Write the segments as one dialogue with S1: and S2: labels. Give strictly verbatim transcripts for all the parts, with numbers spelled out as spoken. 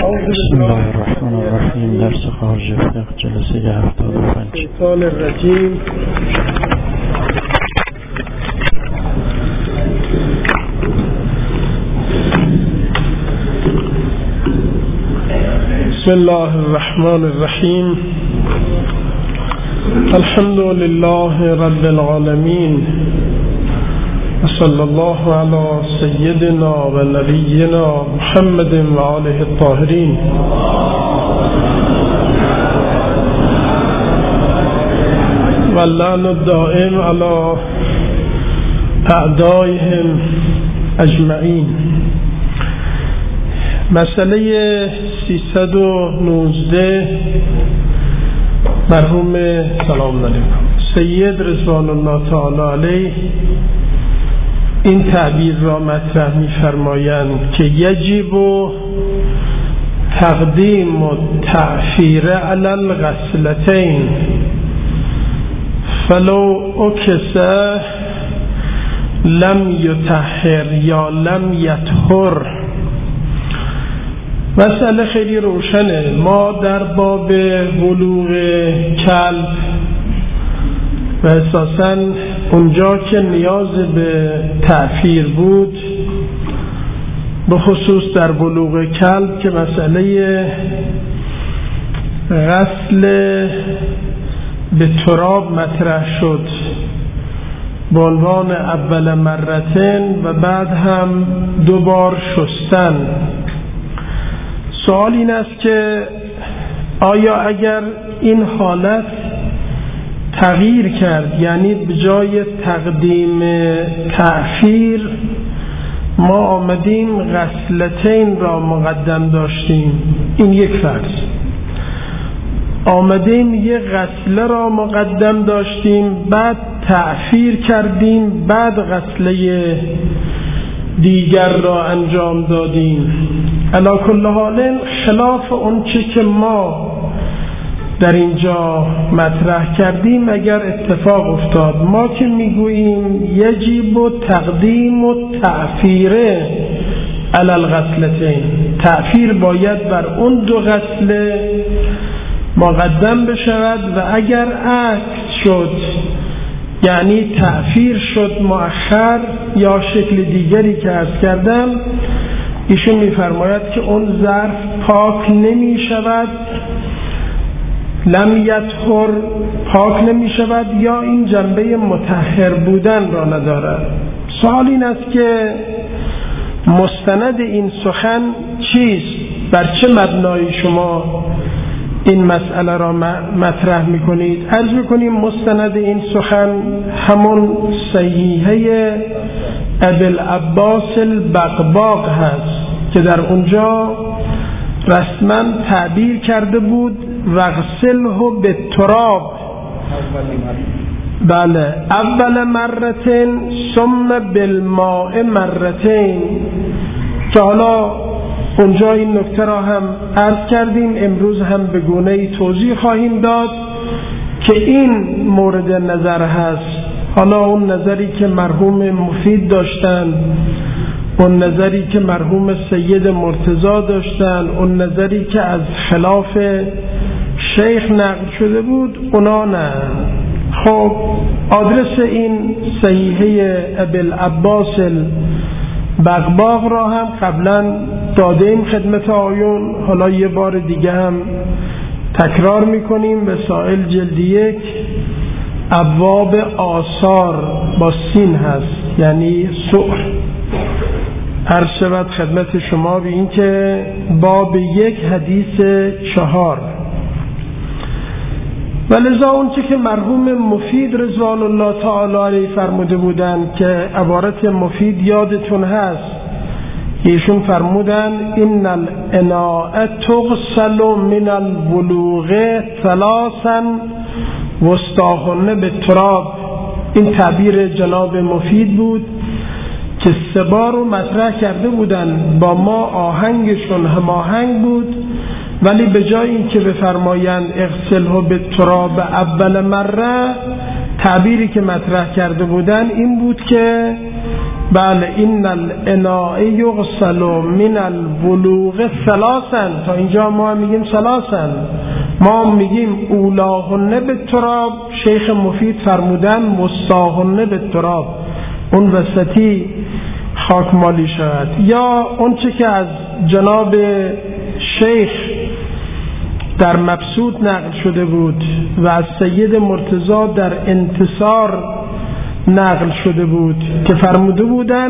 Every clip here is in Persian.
S1: بسم الله الرحمن الرحیم. درس خارج فقه جلسه هفتاد و پنج.
S2: الشیطان الرجیم. بسم الله الرحمن الرحیم. الحمد لله رب العالمین و صلی الله علی سیدنا و نبینا محمد و آله الطاهرین. و اللعن الدائم علی اعدائهم اجمعین. مسئله سیصد و نوزده مرحوم سلام علیکم سید رضوان الله تعالی علیه این تعبیر را مطرح می فرمایند که یجب و تقدیم و تأخیر علی الغسلتین فلو اکسه لم یطهر یا لم یطهر. مسئله خیلی روشنه. ما در باب بلوغ کلب و اساساً اونجا که نیاز به تعفیر بود، به خصوص در بلوغ کلب که مسئله غسل به تراب مطرح شد به عنوان اول مرتين و بعد هم دو بار شستن. سوال این است که آیا اگر این حالت تغییر کرد، یعنی به جای تقدیم تأخیر ما آمدیم غسلتین را مقدم داشتیم، این یک فرض، آمدیم یک غسله را مقدم داشتیم بعد تأخیر کردیم بعد غسله دیگر را انجام دادیم، علی کل حال خلاف اون چه که ما در اینجا مطرح کردیم اگر اتفاق افتاد، ما که میگوییم یجب و تقدیم و تأخیره علی الغسلتین، تأخیر باید بر اون دو غسله مقدم بشود و اگر عکس شد یعنی تأخیر شد مؤخر یا شکل دیگری که عرض کردم، ایشون میفرماید که اون ظرف پاک نمی شود، لم یطهر پاک نمی شود یا این جنبه مطهر بودن را ندارد. سوال این است که مستند این سخن چیست؟ بر چه مبنای شما این مسئله را مطرح میکنید؟ عرض میکنیم مستند این سخن همون صحیحه ابوالعباس البغباغ هست که در اونجا رسما تعبیر کرده بود وغسله بالتراب، بله، اول مرتين ثم بالماء مرتين، که حالا اونجا این نکته را هم عرض کردیم، امروز هم به گونه‌ای توضیح خواهیم داد که این مورد نظر هست. حالا اون نظری که مرحوم مفید داشتن، اون نظری که مرحوم سید مرتضی داشتن، اون نظری که از خلاف شیخ نقل شده بود، اونا نه. خب آدرس این صحیحه ابوالعباس البغباغ را هم قبلا دادیم خدمت آیون، حالا یه بار دیگه هم تکرار میکنیم. به سائل جلد یک ابواب آثار با سین هست، یعنی سؤر. عرض شود خدمت شما به این که باب یک حدیث چهار. ولذا اون چه که مرحوم مفید رضوان الله تعالی علیه فرموده بودن که عبارت مفید یادتون هست، ایشون فرمودن این الاناء تغسل من البلوغ ثلاثا وسطاهن بالتراب. این تعبیر جناب مفید بود که سه بار رو مطرح کرده بودن، با ما آهنگشون هماهنگ بود، ولی به جای این که بفرمایند اغسله بالتراب اول مره، تعبیری که مطرح کرده بودن این بود که بله این الاناء یغسل من البلوغ ثلاثا، تا اینجا ما میگیم ثلاثا، ما میگیم اولاهن به تراب، شیخ مفید فرمودن وسطاهن به تراب، اون وسطی خاکمالی شود. یا اون چه که از جناب شیخ در مبسوط نقل شده بود و از سید مرتضی در انتصار نقل شده بود که فرموده بودن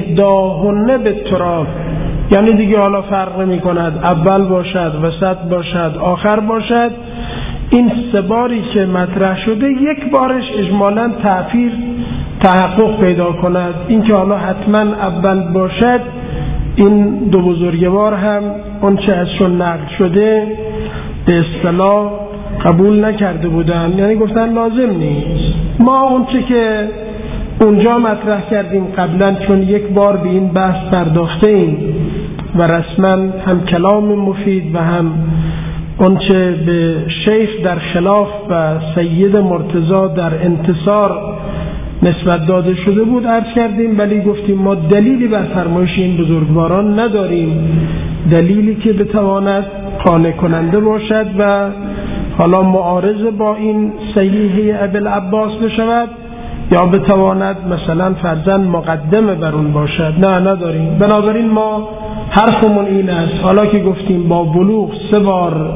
S2: اهداهن به تراب، یعنی دیگه حالا فرق نمی کند اول باشد، وسط باشد، آخر باشد. این سه باری که مطرح شده یک بارش اجمالاً تأثیر تحقق پیدا کند. این که حالا حتما اول باشد، این دو بزرگوار هم اون چه ازشون نقل شده به اصطلاح قبول نکرده بودن، یعنی گفتن لازم نیست. ما اون چه که اونجا مطرح کردیم قبلا، چون یک بار به این بحث پرداخته ایم و رسما هم کلام مفید و هم اون چه به شیخ در خلاف و سید مرتضی در انتصار نسبت داده شده بود عرض کردیم، ولی گفتیم ما دلیلی بر فرمایش این بزرگواران نداریم، دلیلی که بتواند قانع کننده باشد و حالا معارض با این صحیحه ابوالعباس بشود یا بتواند مثلا فرضاً مقدمه بر اون باشد. نه نداریم. بنابراین ما حرفمون این است، حالا که گفتیم با بلوغ سه بار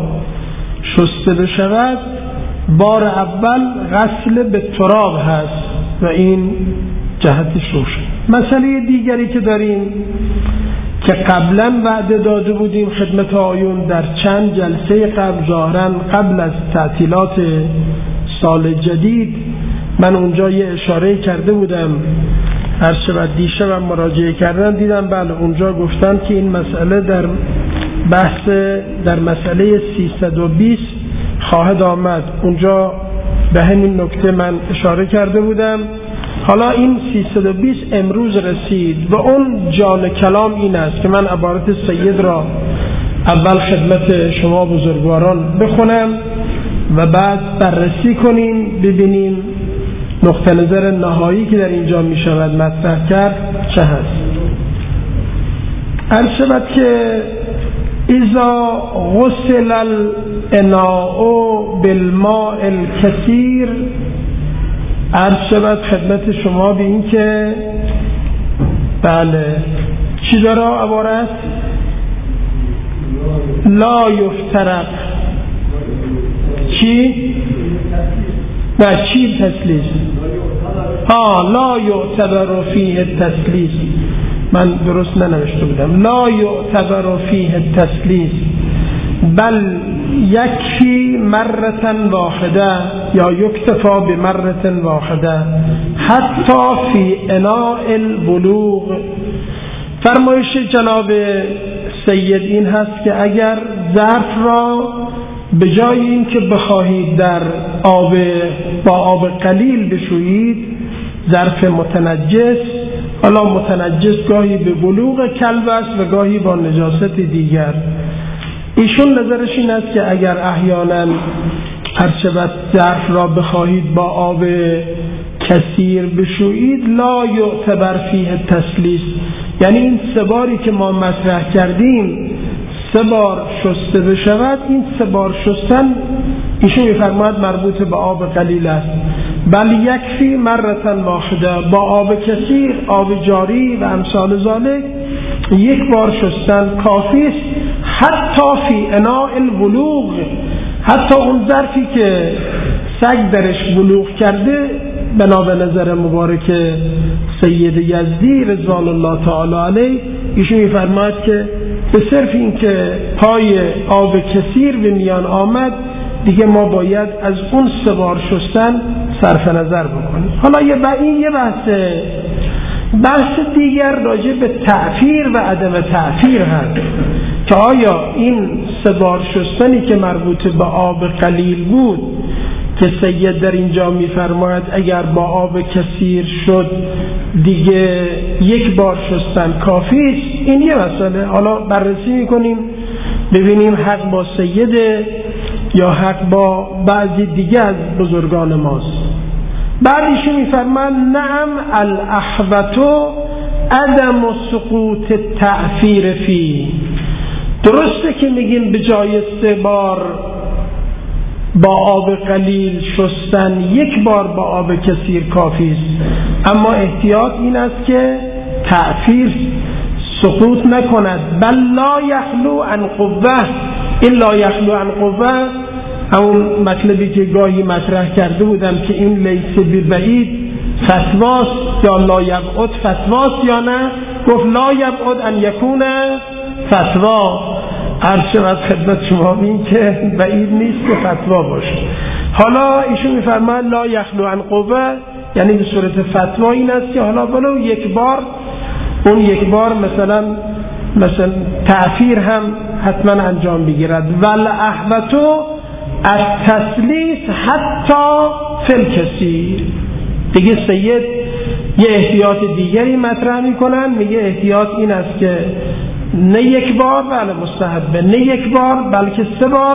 S2: شسته بشود، بار اول غسل به تراب هست و این جهتش روشن. مسئله دیگری که داریم که قبلا وعده داده بودیم خدمت آیون در چند جلسه قبل، ظاهراً قبل از تعطیلات سال جدید، من اونجا یه اشاره کرده بودم، هر شب دیشبم مراجعه کردن دیدم بله اونجا گفتن که این مسئله در بحث در مسئله سیصد و بیست خواهد آمد. اونجا به همین نکته من اشاره کرده بودم. حالا این سیصد و بیست امروز رسید و اون جان کلام این است که من عبارت سید را اول خدمت شما بزرگواران بخونم و بعد بررسی کنیم ببینیم نقطه نظر نهایی که در اینجا می شود مطرح کرد چه هست. عرض شود که اذا غسل الاناء بالماء الکثیر، عرض شود خدمت شما به این که بله چی داره عبارت لا یفترق چی؟ نه چی تسلیس؟ ها لا یعتبر فیه التسلیس، من درست ننوشته بودم. لا یعتبر فیه التسلیس بل یکفی مرة واحده یا یکتفا بمرة واحده حتی فی اناء البلوغ. فرمایش جناب سید این هست که اگر ظرف را به جای این که بخواهید در آب با آب قلیل بشویید، ظرف متنجس، حالا متنجس گاهی به بلوغ کلب است و گاهی با نجاست دیگر، ایشون نظرش این است که اگر احیانا هرچبت ظرف را بخواهید با آب کثیر بشویید لا یعتبر فیه تسلیس، یعنی این سه باری که ما مطرح کردیم سه بار شسته بشود، این سه بار شستن ایشون می‌فرماید مربوط به آب قلیل است. بل یکفی مرة واحده، با آب کثیر، آب جاری و امثال ذالک یک بار شستن کافی است. حتی فی اناء البلوغ، حتی اون ظرفی که سگ درش بلوغ کرده، بنا به نظر مبارک سید یزدی رضوان الله تعالی علیه، ایشون می‌فرماید که به صرف این که پای آب کثیر به میان آمد دیگه ما باید از اون سه بار شستن صرف نظر بکنیم. حالا یه با این یه بحث بحث دیگر راجع به تأثیر و عدم تأثیر هست که آیا این سه بار شستنی که مربوط به آب قلیل بود که سید در اینجا میفرماید اگر با آب کثیر شد دیگه یک بار شستن کافی است، این یه مسئله. حالا بررسی میکنیم ببینیم حق با سیده یا حق با بعضی دیگه از بزرگان ماست. بعد ایشون میفرماید نعم الاحوتو عدم سقوط تعفیر فی. درسته که میگیم به جای سه بار با آب قلیل شستن یک بار با آب کثیر کافی است، اما احتیاط این است که تعفیر سقوط نکند. بل لا یخلو عن قوه. این لا یخلو عن قوه همون مطلبی که گاهی مطرح کرده بودم که این لیس ببعید فتواست یا لا یبعد فتواست یا نه، گفت لا یبعد ان یکون فتوا. عرض شود خدمت شما این که بعید نیست که فتوا باشه. حالا ایشون میفرماید لا یخلو عن قوه، یعنی به صورت فتوا این است که حالا ولو یک بار، اون یک بار مثلا مثلا تعفیر هم حتما انجام بگیرد. ول احوتو التسلیس حتی فی الکثیر. دیگه سید یه احتیاط دیگری مطرح میکنن، میگه احتیاط این است که نه یک بار، بله مستحبه، نه یک بار بلکه سه بار،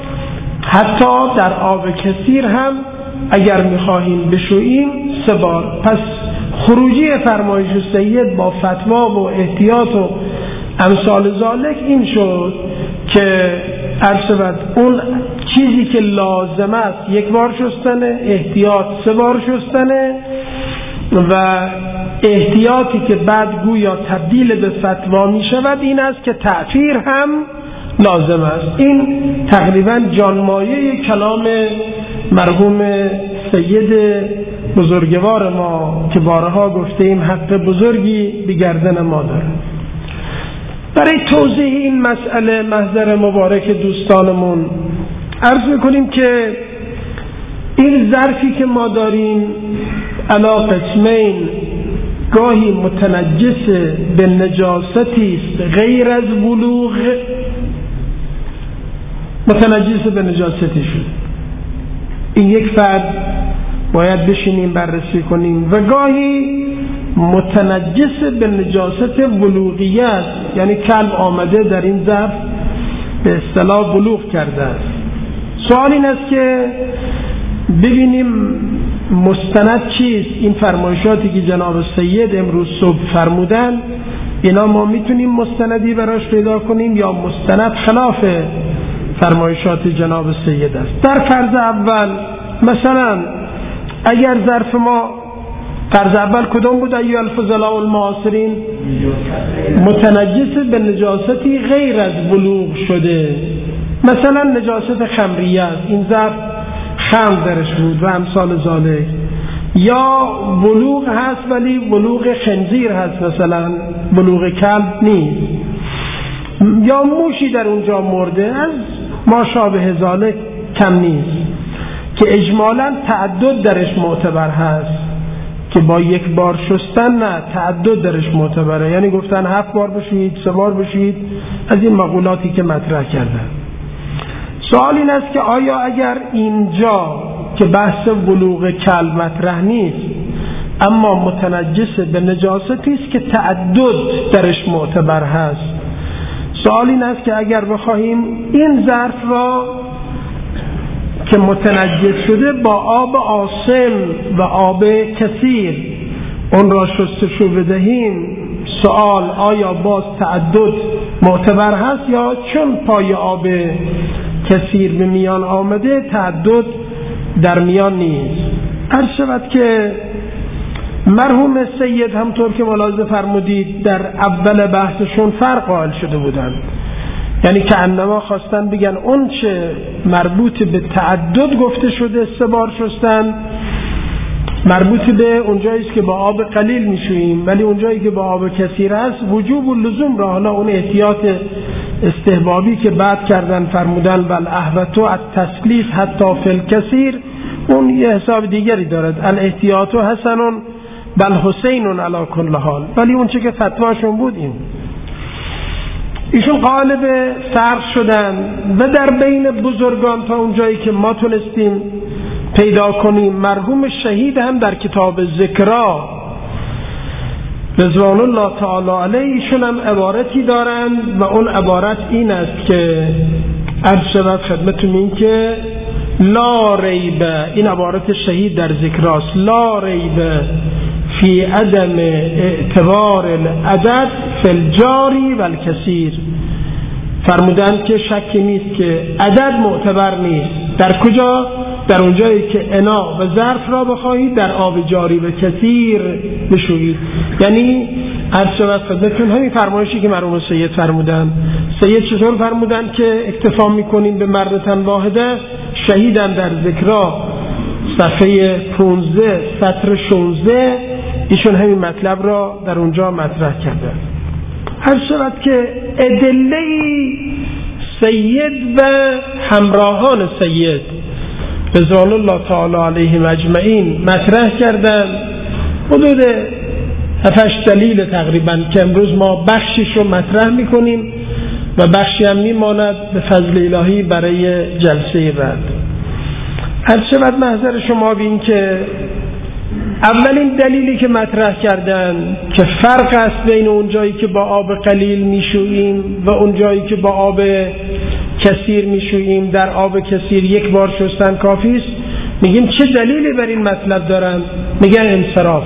S2: حتی در آب کثیر هم اگر میخواهیم بشوییم سه بار. پس خروجی فرمایش سید با فتوا و احتیاط و امثال ذالک این شد که عرض اون چیزی که لازم است یک بار شستنه، احتیاط سه بار شستنه، و احتیاطی که بعد گویا تبدیل به فتوا می شود این است که تعفیر هم لازم است. این تقریبا جانمایه کلام مرحوم سید بزرگوار ما که بارها گفتیم حق بزرگی به گردن ما داره. برای توضیح این مسئله محضر مبارک دوستانمون عرض میکنیم که این ظرفی که ما داریم علا قسمین، گاهی متنجس به نجاستی است غیر از بلوغ، متنجس به نجاستی شد، این یک فرد باید بشینیم بررسی کنیم، و گاهی متنجس به نجاست بلوغیت، یعنی کلب آمده در این ظرف به اصطلاح بلوغ کرده است. سوال این است که ببینیم مستند چیست. این فرمایشاتی که جناب سید امروز صبح فرمودن، اینا ما میتونیم مستندی براش پیدا کنیم یا مستند خلاف فرمایشات جناب سید است. در فرض اول مثلا اگر ظرف ما، فرض اول کدوم بود ایها الفضلاء المعاصرین؟ متنجس به نجاستی غیر از بلوغ شده، مثلا نجاست خمریه است، این ظرف خمر درش بود و امثال ذالک، یا بلوغ هست ولی بلوغ خنزیر هست، مثلا بلوغ کلب نیست، یا موشی در اونجا مرده از ما شابه ذالک کم نیست، که اجمالا تعدد درش معتبر هست، که با یک بار شستن نه، تعدد درش معتبره، یعنی گفتن هفت بار بشویید، سه بار بشویید، از این مقولاتی که مطرح کردن. سوال این است که آیا اگر اینجا که بحث بلوغ کلب مطرح نیست اما متنجس به نجاستی است که تعدد درش معتبر هست، سوال این است که اگر بخواهیم این ظرف را که متنجس شده با آب آسن و آب کثیر اون را شستشو بدهیم، سوال آیا باز تعدد معتبر هست یا چون پای آب کثیر به میان آمده تعدد در میان نیست؟ عرض شود که مرحوم سید همطور که ملاحظه فرمودید در اول بحثشون فرق قائل شده بودند، یعنی که انما خواستن بگن اون چه مربوط به تعدد گفته شده سه بار شستن مربوط به اونجایی است که با آب قلیل میشوییم، ولی اونجایی که با آب کثیر است وجوب و لزوم را، حالا اون احتیاط استحبابی که بعد کردن فرمودن بل احوتو التسلیس حتی فی الکثیر، اون یه حساب دیگری دارد، الاحتیاطو حسنون بل حسینون علی کل حال، ولی اون چه که فتواشون بود این. ایشون قالب فرق شدن و در بین بزرگان تا اونجایی که ما تونستیم پیدا کنیم، مرحوم شهید هم در کتاب ذکرا رضوان الله تعالی علیه ایشون هم عبارتی دارند و اون عبارت این است که عرض شود خدمتون این که لا ریب، این عبارت شهید در ذکراست، لا ریب فی عدم اعتبار العدد فی الجاری و الکثیر. فرمودند که شکی نیست که عدد معتبر نیست. در کجا؟ در اونجایی که انا و ظرف را بخواهید در آب جاری و کثیر بشویید. یعنی عرض شود خدمتتون همین فرمایشی که مرحوم سید فرمودن. سید چطور فرمودن که اکتفا میکنیم به مرتن واحده؟ شهیدن در ذکرها صفحه پانزده سطر شانزده ایشون همین مطلب را در اونجا مطرح کرده. عرض شود که ادله سید و همراهان سید رضوان الله تعالی علیهم اجمعین مطرح کردن، حدود هفتش دلیل تقریبا که امروز ما بخشش رو مطرح میکنیم و بخشی هم میماند به فضل الهی برای جلسه بعد. عرض شود محضر شما بین که اولین دلیلی که مطرح کردن که فرق است بین اون جایی که با آب قلیل میشوییم و اون جایی که با آب کثیر میشوییم، در آب کثیر یک بار شستن کافی است. میگیم چه دلیلی بر این مطلب دارن؟ میگن انصراف.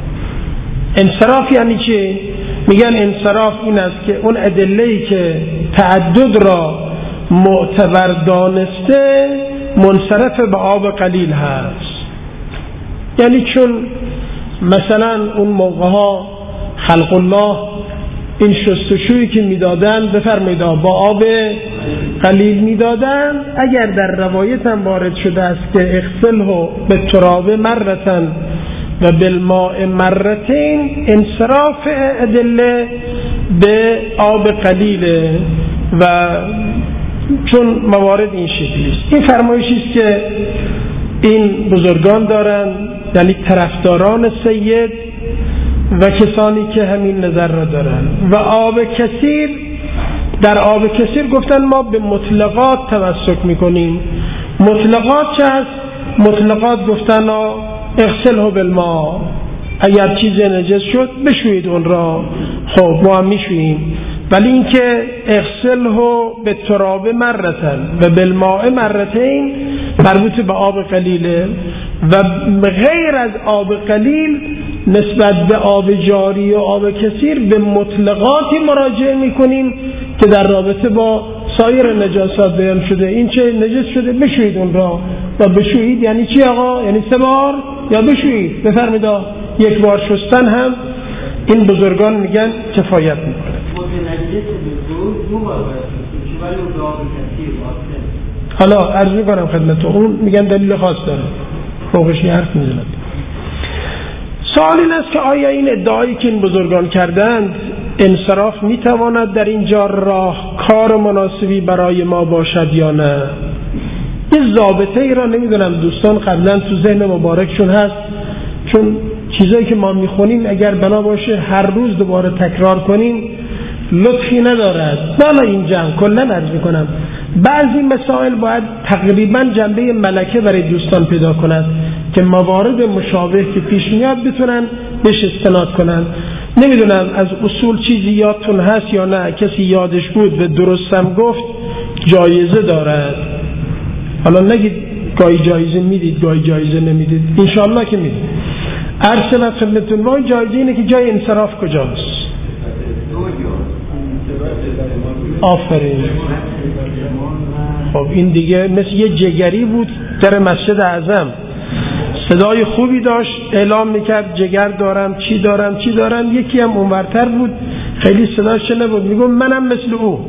S2: انصراف یعنی چه؟ میگن انصراف این است که اون ادله‌ای که تعدد را معتبر دانسته منصرف به آب قلیل هست. یعنی چون مثلا اون موقعها خلق الله این شستشویی که میدادن بفرمایید با آب قلیل میدادن، اگر در روایت هم وارد شده است که اغسله بالتراب مرتن و بالماء مرتین، انصراف ادله به آب قلیله و چون موارد این شکلی است. این فرمایشی است که این بزرگان دارن، یعنی طرفداران سید و کسانی که همین نظر را دارن. و آب کثیر، در آب کثیر گفتن ما به مطلقات تمسک میکنیم. مطلقات چه هست؟ مطلقات گفتن اغسله بالماء، اگر چیز نجس شد بشویید اون را، خب ما هم میشوییم. ولی اینکه اغسله بالتراب مرتن و بالماء مرتین مربوط به آب قلیله و غیر از آب قلیل نسبت به آب جاری و آب کثیر به مطلقاتی مراجعه میکنیم که در رابطه با سایر نجاسات بیان شده. این چه نجس شده بشویید اون را و بشویید یعنی چی آقا؟ یعنی سه بار یا بشویید؟ بفرمایید یک بار شستن هم این بزرگان میگن کفایت میکنه. حالا عرض میکنم خدمت اون میگن دلیل خاص داره، فوقش یه حرف میزند. سوال این است که آیا این ادعایی که این بزرگان کردند انصراف میتواند در اینجا راه کار مناسبی برای ما باشد یا نه؟ یه ضابطه ای را نمیدونم دوستان قبلا تو ذهن مبارکشون هست، چون چیزایی که ما میخونیم اگر بنا باشه هر روز دوباره تکرار کنیم لطفی ندارد. بالا این جمع کلا عرض میکنم بعضی مسائل باید تقریبا جنبه ملکه برای دوستان پیدا کند که موارد مشابه که پیش میاد بتونن بهش استناد کنن. نمیدونم از اصول چیزی یادتون هست یا نه، کسی یادش بود و درستم گفت جایزه دارد. حالا نگید گاهی جایزه میدید گاهی جایزه نمیدید، انشاءالله که میدید. عرض و خدمتتون ما جایزه اینه که جای انصراف کجاست؟ آفرین. خب این دیگه مثل یه جگری بود در مسجد اعظم، صدای خوبی داشت، اعلام میکرد جگر دارم چی دارم چی دارم. یکی هم اونورتر بود خیلی صداش نبود، میگم منم مثل او.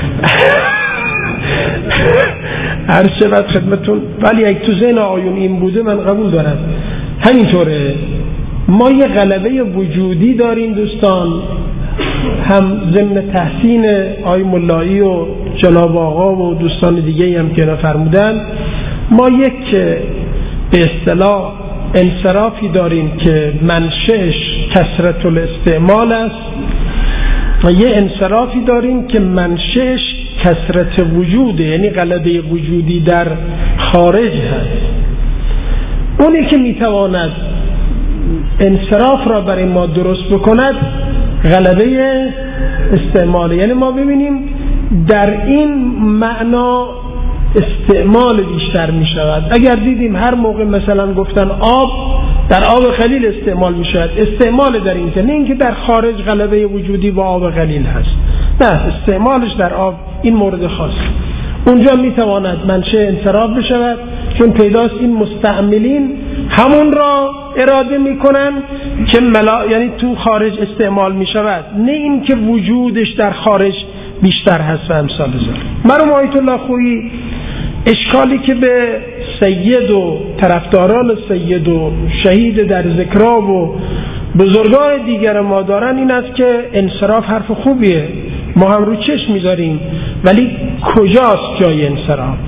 S2: عرض شود خدمتون. ولی اگه تو ذهن آیون این بوده من قبول دارم. همینطوره، ما یه غلبه وجودی داریم دوستان، هم ضمن تحسین آی ملایی و جناب آقا و دوستان دیگه هم که فرمودن، ما یک به اصطلاح انصرافی داریم که منشأش کثرت الاستعمال است و یه انصرافی داریم که منشأش کثرت وجوده، یعنی غلبه وجودی در خارج هست. اونی که میتواند انصراف را برای ما درست بکند غلبه استعماله. یعنی ما ببینیم در این معنا استعمال بیشتر می شود. اگر دیدیم هر موقع مثلا گفتن آب، در آب قلیل استعمال می شود، استعمال در این که نه اینکه در خارج غلبه وجودی با آب قلیل هست، نه، استعمالش در آب این مورد خاص اونجا می تواند منشأ انصراف بشود، چون پیداست این مستعملین همون را اراده می کنن که ملا... یعنی تو خارج استعمال می شود، نه این که وجودش در خارج بیشتر هست و امثال ذلك. مرحوم آیت الله خویی اشکالی که به سید و طرفداران سید و شهید در ذکرا و بزرگان دیگر ما دارن این است که انصراف حرف خوبیه، ما هم رو چشم میذاریم، ولی کجاست جای انصراف؟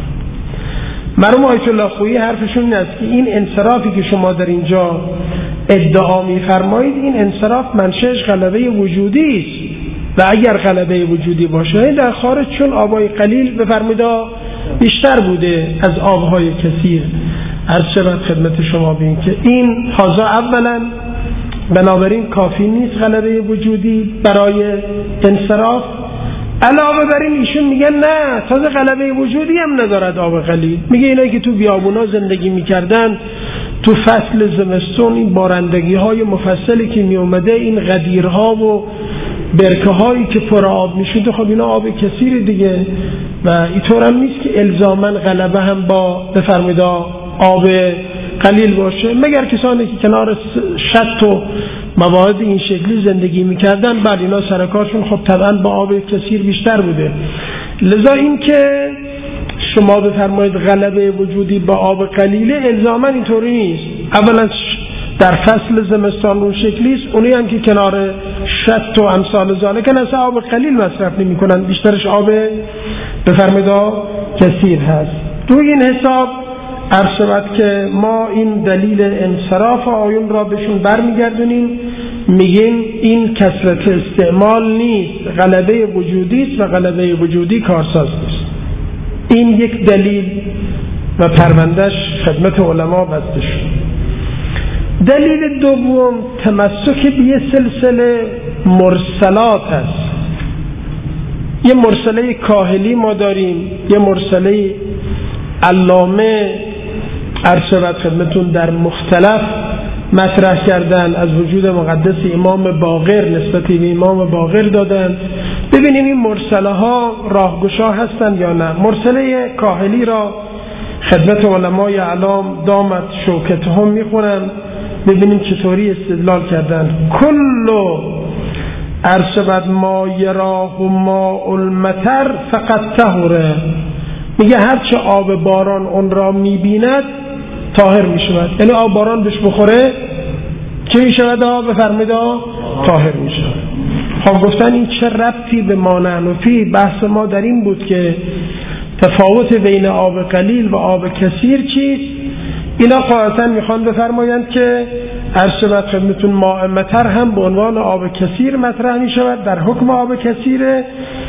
S2: مرحوم آیت الله خویی حرفشون این است که این انصرافی که شما در اینجا ادعا میفرمایید، این انصراف منشأش غلبه وجودی است و اگر غلبه وجودی باشه در خارج چون آبای قلیل بفرمایید بیشتر بوده از آبهای کثیر. عرض شود خدمت شما بین که این حاضر اولا بنابراین کافی نیست غلبه وجودی برای انصراف. علاوه بر این ایشون میگن نه، تازه غلبه وجودی هم ندارد آب قلیل. میگه اینایی که تو بیابونا زندگی میکردن تو فصل زمستون، این بارندگی های مفصلی که میومده، این غدیرها و برکه هایی که پر آب میشده، خب اینا آب کثیر دیگه و اینطور هم نیست که الزاماً غلبه هم با بفرمایید آب قلیل باشه، مگر کسانی که کنار شط و موارد این شکلی زندگی میکردن، بعد اینا سرکارشون خب طبعا با آب کثیر بیشتر بوده. لذا این که شما بفرمایید غلبه وجودی با آب قلیله الزاماً اینطوری نیست. اولا در فصل زمستان اون شکلی است، اونی هم که کنار شط و امثال ذالک اصلا آب قلیل مصرف نمی کنن، بیشترش آب بفرمایید کثیر هست. تو این حساب عرض شود که ما این دلیل انصراف آیون را بهشون برمیگردونیم، میگیم این کثرت استعمال نیست، غلبه وجودی است و غلبه وجودی کارساز نیست. این یک دلیل و پروندهش خدمت علما بسته شد. دلیل دوم تمسک به یه سلسله مرسلات هست. یه مرسله کاهلی ما داریم، یه مرسله علامه عرض شود خدمتون در مختلف مطرح کردن، از وجود مقدس امام باقر نسبت به امام باقر دادن. ببینیم این مرسله ها راهگشا هستن یا نه. مرسله کاهلی را خدمت علمای اعلام دامت شوکتهم میخونن، ببینیم چطوری استدلال کردن. کلو عرض شود ما یراه ماء المطر فقط طهره، میگه هرچه آب باران اون را میبیند طاهر میشود، یعنی آب باران بهش بخوره چه میشود؟ آب بفرمید طاهر میشود. خب گفتن این چه ربطی به ما نحنفی؟ بحث ما در این بود که تفاوت بین آب قلیل و آب کثیر چیست؟ اینا قاعدتاً میخوان بفرمایند که عرض شود خدمتون ماء مطر هم به عنوان آب کثیر مطرح میشود، در حکم آب کثیره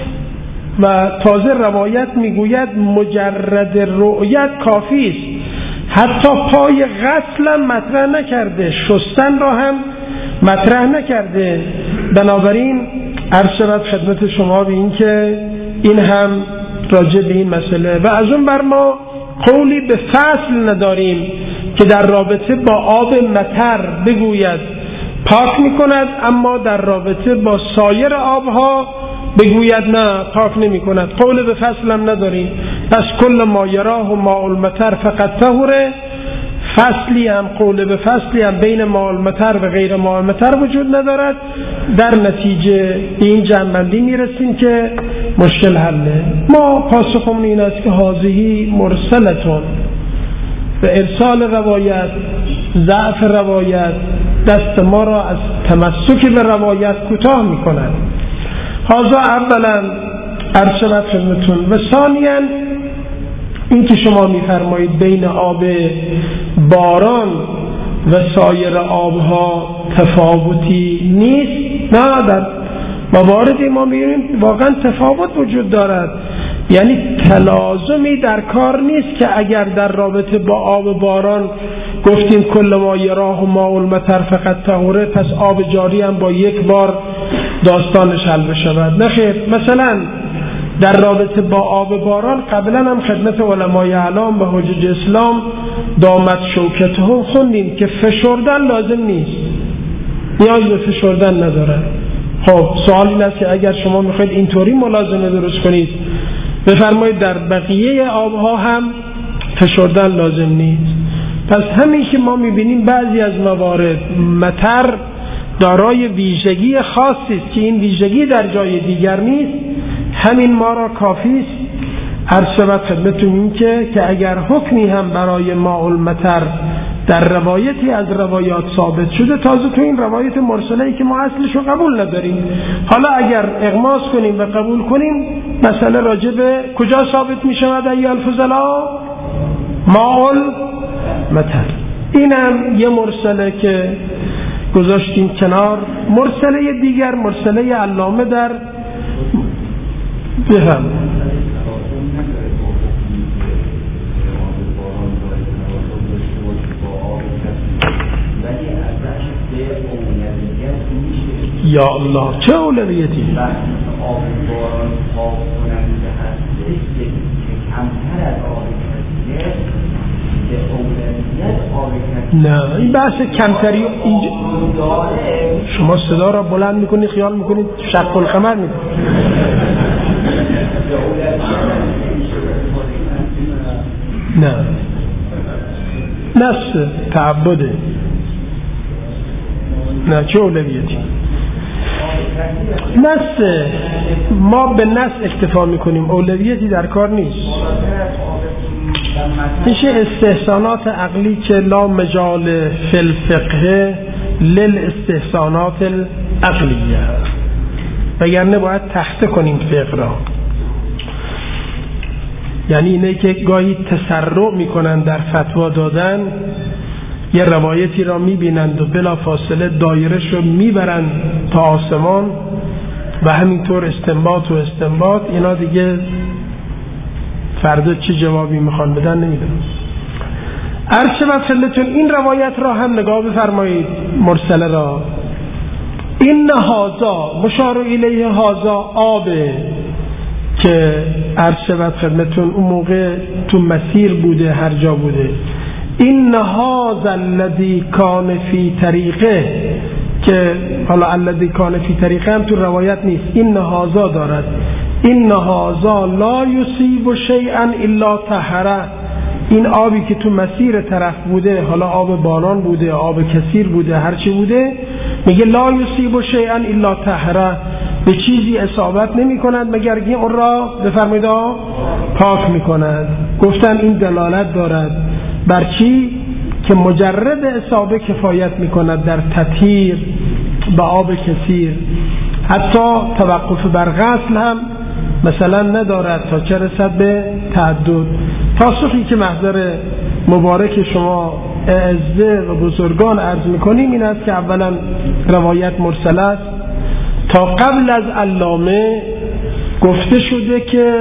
S2: و تازه روایت میگوید مجرد رؤیت کافی است، حتی پای غسل مطرح نکرده، شستن را هم مطرح نکرده. بنابراین عرض شود خدمت شما به این که این هم راجع به این مسئله. و از اون بر ما قولی به فصل نداریم که در رابطه با آب مطر بگوید پاک میکند، اما در رابطه با سایر آبها بگوید نه پاک نمی کند. قول به فصل هم نداریم. پس کل ما یراه و ماء المطر فقط طهوره، فصلی هم قول به فصلی هم بین ماء المطر و غیر ماء المطر وجود ندارد. در نتیجه این جنبندی میرسیم که مشکل حله. ما پاسخمون این است که هذه مرسلتون، و ارسال روایت، ضعف روایت دست ما را از تمسک به روایت کوتاه میکنند. حاضر اولا عرض شود خدمتون. و ثانیاً این که شما میفرمایید بین آب باران و سایر آبها تفاوتی نیست، نه، در موارد ما میبینیم واقعا تفاوت وجود دارد. یعنی تلازمی در کار نیست که اگر در رابطه با آب باران گفتیم کل ما یراه و ماء المطر فقط طهوره، پس آب جاری هم با یک بار داستانش حل بشود. نه خیر. مثلا در رابطه با آب باران قبلا هم خدمت علمای اعلام و حجج اسلام دامت شوکتهم خوندیم که فشردن لازم نیست، نیاز به فشردن نداره. خب سوال این است که اگر شما میخواید اینطوری ملازمه درست کنید بفرمایید در بقیه آبها هم فشردن لازم نیست. پس همین که ما میبینیم بعضی از موارد مطر دارای ویژگی خاصی است که این ویژگی در جای دیگر نیست، همین ما را کافی است. عرض شود خدمتتون این که که اگر حکمی هم برای ماء المطر در روایتی از روایات ثابت شده، تازه تو این روایت مرسله‌ای که ما اصلش رو قبول نداریم، حالا اگر اغماس کنیم و قبول کنیم مسئله راجع به کجا ثابت می شود ایها الفضلا؟ ماء المطر. اینم یه مرسله که گذاشتیم کنار. مرسله دیگر مرسله علامه در بهم یا الله چه اولویتی؟ نه این بحث کمتری اینجا شما صدا را بلند میکنید خیال میکنید شق القمر میکنید. نه نص تعبده. نه چه اولویتی؟ نص ما به نص اکتفا میکنیم، اولویتی در کار نیست. میشه استحسانات عقلی که لا مجال فی الفقه للاستحسانات العقلیه، وگرنه باید تخته کنیم فقه را. یعنی اینه که گاهی تسرع میکنن در فتوا دادن، یه روایتی را میبینند و بلا فاصله دایرش رو میبرن تا آسمان و همینطور استنباط و استنباط. اینا دیگه فردا چه جوابی میخوان بدن نمیدونم. عرض شود خدمتتون این روایت را هم نگاه بفرمایید، مرسله را. این هازا مشار الیه هازا آبه که عرض شود خدمتتون اون موقع تو مسیر بوده، هر جا بوده. این هازا الذی کان فی طریقه، که حالا الذی کان فی طریقه هم تو روایت نیست، این هازا دارد. این هازا لا یصیب شیئا الا طهره. این آبی که تو مسیر طرف بوده، حالا آب باران بوده، آب کثیر بوده، هرچی بوده، میگه لا یصیب شیئا الا طهره، به چیزی اصابت نمی کند مگر که اون را بفرمایید پاک می کند. گفتن این دلالت دارد بر چی؟ که مجرد اصابه کفایت می کند در تطهیر با آب کثیر، حتی توقف بر غسل هم مثلا ندارد تا چه رسد به تعدد. پاسخی که محضر مبارک شما اعزه و بزرگان عرض میکنیم این است که اولا روایت مرسل است. تا قبل از علامه گفته شده که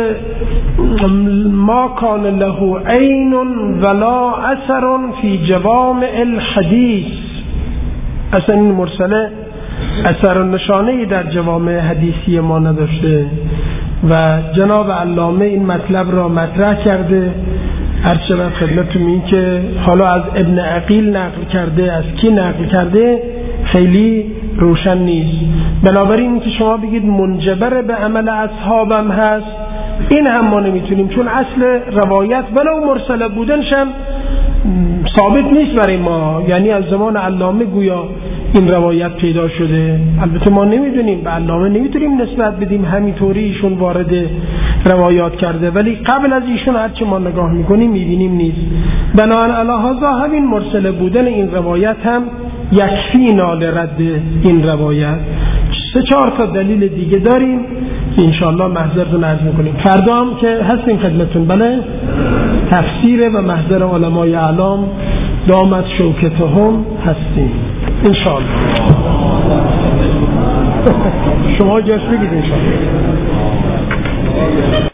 S2: ما کان له عین ولا اثر فی جوامع الحدیث. اصلا این مرسله اثر و نشانه‌ای در جوامع حدیثی ما نداشته و جناب علامه این مطلب را مطرح کرده. هر چقدر خدمتتون این که حالا از ابن عقیل نقل کرده، از کی نقل کرده خیلی روشن نیست. بنابراین این که شما بگید منجبر به عمل اصحابم هست، این هم ما نمیتونیم، چون اصل روایت ولو مرسله بودنشم ثابت نیست برای ما. یعنی از زمان علامه گویا این روایت پیدا شده. البته ما نمیدونیم، به علامه نمیتونیم نسبت بدیم همینطوری ایشون وارد روایات کرده، ولی قبل از ایشون هرچی ما نگاه میکنیم میبینیم نیست. بنابراین الهازا همین مرسله بودن این روایت هم یکفینا لرد این روایت. سه چهار تا دلیل دیگه داریم که انشاءالله محضرتون عرض میکنیم. فردا هم که هستیم خدمتون، بله، تفسیر و محضر علمای اعلام دامت شوکتهم هستیم انشاءالله. شما جاش بگید انشاءالله.